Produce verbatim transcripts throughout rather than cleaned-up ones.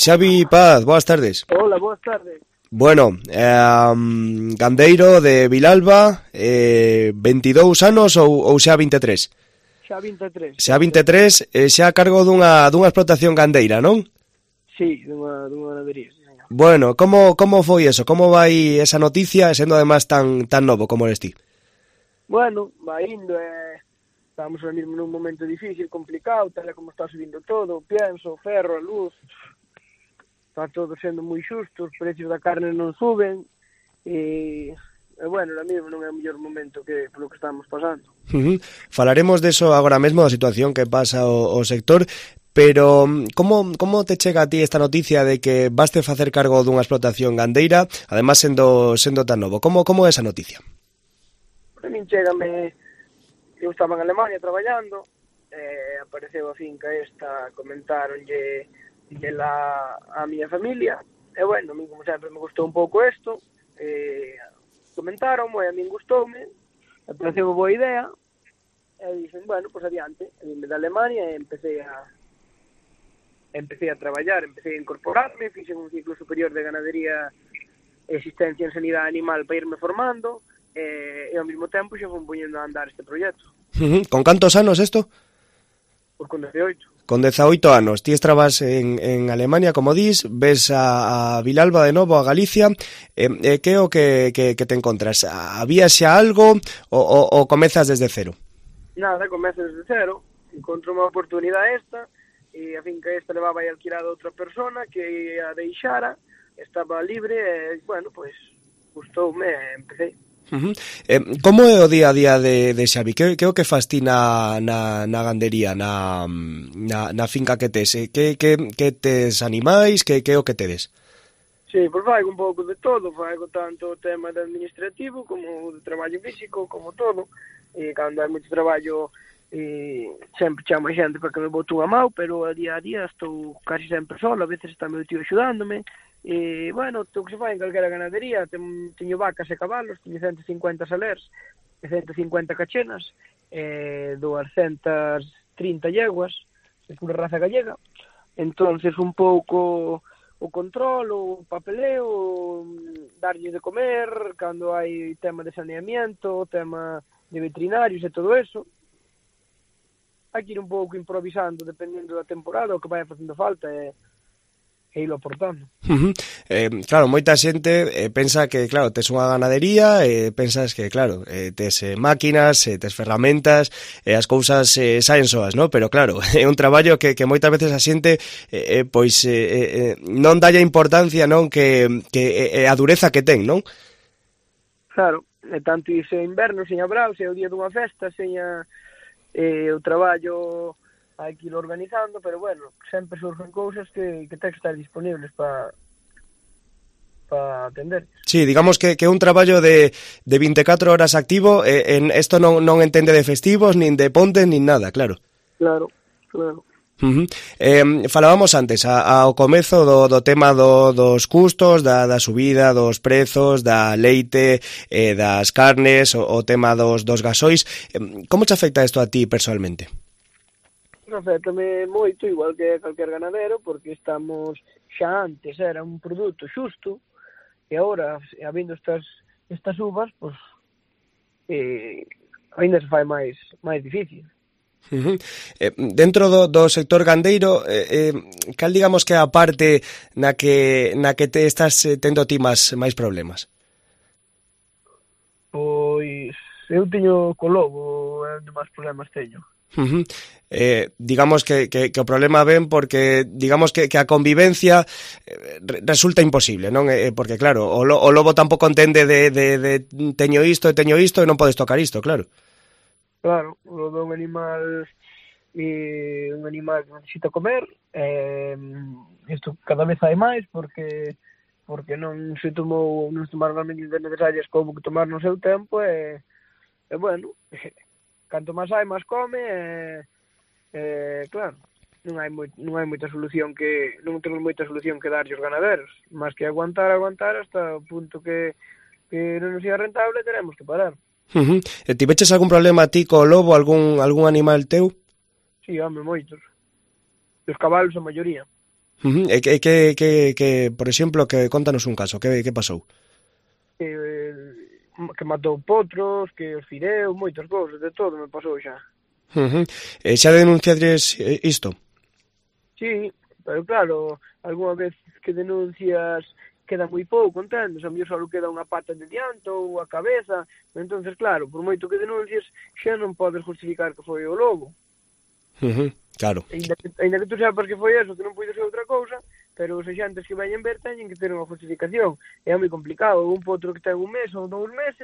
Xavi Paz, boas tardes. Hola, boas tardes. Bueno, eh, gandeiro de Vilalba, eh, veintidous anos ou, ou xa vinte e tres? Xa vinte e tres. Xa vinte e tres, eh, xa a cargo dunha, dunha explotación gandeira, non? Sí, dunha, dunha ganadería, sí, señor. Bueno, como, como foi eso? Como vai esa noticia, sendo además tan, tan novo como eres ti? Bueno, vai indo, eh, estamos ahora mismo nun momento difícil, complicado, tal e como está subindo todo, o pienso, o ferro, a luz, está todo sendo moi xusto, os precios da carne non suben, e, e bueno, ahora mismo non é o mellor momento que polo que estamos pasando. Uh-huh. Falaremos deso agora mesmo, da situación que pasa o, o sector, pero como, como te chega a ti esta noticia de que vaste facer cargo dunha explotación gandeira, además sendo, sendo tan novo? Como, como é esa noticia? A min chégame, eu estaba en Alemania traballando, eh, apareceu a finca esta, comentaronlle la, a miña familia, e bueno, a mí como sempre me gustou un pouco isto, eh, comentaron, e a min gustoume, me pareceu boa idea, e dixen, bueno, pois pues adiante, e vime de Alemania e empecé a empecé a traballar, empecé a incorporarme, fixen un ciclo superior de ganadería e existencia en sanidade animal para irme formando, e, e ao mesmo tempo xa fun poñendo a andar este proxecto. Uh-huh. Con cantos anos isto? Pois con dezaoito. Con dezaoito anos, ti estabas en, en Alemania, como dis, ves a, a Vilalba de novo, a Galicia, eh, eh, que o que, que, que te encontras? Había xa algo ou, ou, ou comezas desde cero? Nada, comezo desde cero, encontro unha oportunidade esta, e a finca esta levaba aí alquilada a outra persona que a deixara, estaba libre, e, bueno, pois, gustoume e empecé. Uh-huh. Eh, como é o día a día de, de Xavi? Que, que o que faz ti na, na, na gandería, na, na, na finca que tes? Que, que, que tes animais? Que, que o que tedes? Sí, pois fai un pouco de todo, fai tanto o tema de administrativo como de traballo físico, como todo, e cando hai moito traballo e sempre chamo a xente para que me bote unha mão, pero a día a día estou casi sempre solo, a veces está meu tío axudándome. E, bueno, o que se fai en calquera ganadería, ten, teño vacas e cabalos, teño ciento cincuenta salers, e ciento cincuenta cachenas, e doscientas trinta yeguas, de pura raza gallega. Entonces, un pouco o control, o papeleo, darlle de comer, cando hai tema de saneamiento, tema de veterinarios e todo eso. Hai que ir un pouco improvisando, dependendo da temporada, o que vai facendo falta, e e ilo aportando. Uh-huh. Eh, claro, moita xente eh, pensa que, claro, tes unha ganadería e eh, pensas que, claro, eh, tes eh, máquinas, eh, tes ferramentas e eh, as cousas eh, saen soas, ¿no? Pero claro, é un traballo que, que moitas veces a xente eh, eh, pois eh, eh, non dalle importancia, non, que, que eh, a dureza que ten, non? Claro, e tanto iso inverno, sen abral, se é o día dunha festa, sen a, eh, o traballo hai que ir organizando, pero bueno, sempre surgen cousas que, que ten que estar disponibles para para atender. Sí, digamos que, que un traballo de, de vinte e catro horas activo, eh, en esto non, non entende de festivos, nin de pontes, nin nada, claro. Claro, claro. Uh-huh. Eh, falábamos antes a, ao comezo do, do tema do, dos custos, da, da subida dos prezos, da leite, eh, das carnes, o, o tema dos, dos gasois. Eh, como te afecta isto a ti personalmente? Afectame moito, igual que calquer ganadero, porque estamos xa antes era un produto xusto e agora, habindo estas estas uvas, pois eh, ainda se fai máis máis difícil. Uh-huh. Eh, dentro do, do sector gandeiro, eh, eh, cal digamos que a parte na que na que te estás eh, tendo ti máis máis problemas? Pois eu teño co lobo, é onde máis problemas teño. Uh-huh. Eh, digamos que, que, que o problema ven porque digamos que, que a convivencia eh, resulta imposible, non? Eh, porque claro, o, lo, o lobo tampouco entende de, de, de teño isto e teño isto e non podes tocar isto, claro. Claro, o lobo é un animal e un animal que necesita comer, eh, isto cada vez hai máis porque porque non se tomou, non se tomaron as medidas necesarias como que tomar no seu tempo e, e bueno, canto máis hai, máis come e, e claro, non hai moi, non hai moita solución que non temos moita solución que darlle aos ganaderos, máis que aguantar, aguantar hasta o punto que, que non nos sea rentable, teremos que parar. Uh-huh. E ti veches algún problema ti co lobo, algún algún animal teu? Sí, home, moitos. Os cabalos a maioría. Uh-huh. E que, que, que, que, por exemplo, que contanos un caso, que, que pasou? Eh, que matou potros, que os fireu, moitas cousas, de todo me pasou xa. Uh-huh. E xa denunciades isto? Sí, pero claro, algunha vez que denuncias queda moi pouco, entendes? A mí só queda unha pata de diante ou a cabeza, entonces claro, por moito que denuncias xa non podes justificar que foi o lobo. Uh-huh. Claro. Ainda que, ainda que tú sepas que foi eso, que non puido ser outra cousa, pero os xentes que veñen ver teñen que ter unha justificación. É moi complicado. Un potro que ten un mes ou dous meses,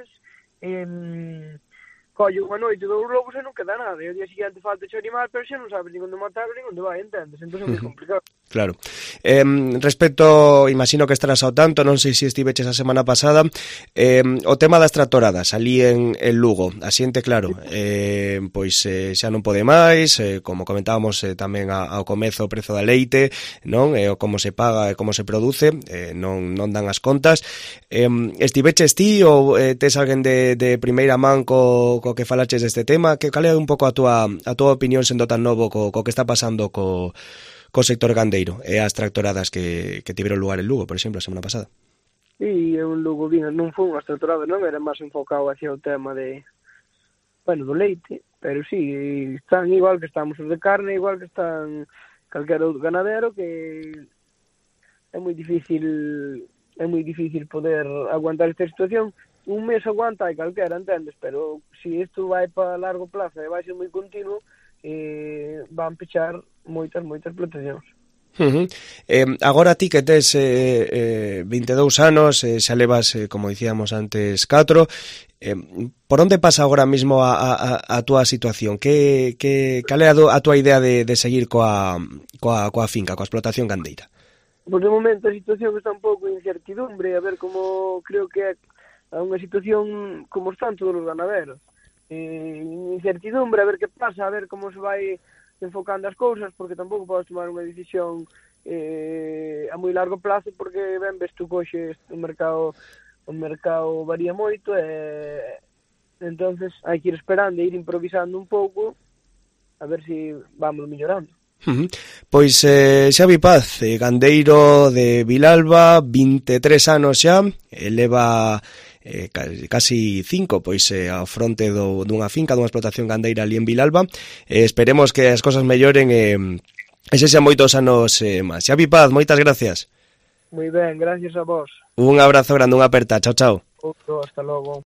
eh, colle unha noite dous lobos e non queda nada. E o día seguinte falta o animal, pero xa non sabes nin onde matar nin onde vai, entendes? Entón é moi complicado. Claro. Eh, respecto, imagino que estarás ao tanto, non sei se estiveches a semana pasada, eh, o tema das tractoradas ali en, en Lugo, a xente, claro, eh, pois eh, xa non pode máis, eh, como comentábamos eh, tamén ao comezo o prezo da leite, non, e eh, como se paga e como se produce, eh, non, non dan as contas. Eh, estiveches ti ou eh, tes alguén de, de primeira man co, co que falaches deste tema? Que cal é un pouco a túa, a túa opinión sendo tan novo co, co que está pasando co co sector gandeiro e as tractoradas que, que tiveron lugar en Lugo, por exemplo, a semana pasada? Sí, en Lugo vino, non foi unhas tractoradas, non era máis enfocado hacia o tema de, bueno, do leite, pero sí, están igual que estamos os de carne, igual que están calquera outro ganadero, que é moi difícil, é moi difícil poder aguantar esta situación. Un mes aguanta e calquera, entendes, pero se si isto vai para largo plazo e vai ser moi continuo, eh, van pechar moitas, moitas plantacións. Uh-huh. Eh, agora ti que tes eh, eh, vinte e dous anos, eh, xa levas, eh, como dicíamos antes, catro, eh, por onde pasa agora mesmo a, a, a túa situación? Que, que, cal é a, do, a túa idea de, de seguir coa, coa, coa finca, coa explotación gandeira? Pois de momento a situación está un pouco de incertidumbre, a ver como creo que é unha situación como están todos os ganaderos. Eh, incertidumbre, a ver que pasa, a ver como se vai enfocando as cousas, porque tampouco podes tomar unha decisión eh, a moi largo plazo, porque ben ves tú coxe o mercado o mercado varía moito e entonces hai que ir esperando e ir improvisando un pouco a ver se si vamos mellorando. Uh-huh. Pois eh, Xavi Paz, eh, gandeiro de Vilalba, vinte e tres anos xa, eleva eh, casi cinco pois eh, ao fronte do, dunha finca, dunha explotación gandeira ali en Vilalba. Eh, esperemos que as cosas melloren e eh, ese xa moitos anos eh, máis. Xavi Paz, moitas gracias. Moi ben, gracias a vos. Un abrazo grande, unha aperta, chao, chao. Outro, hasta logo.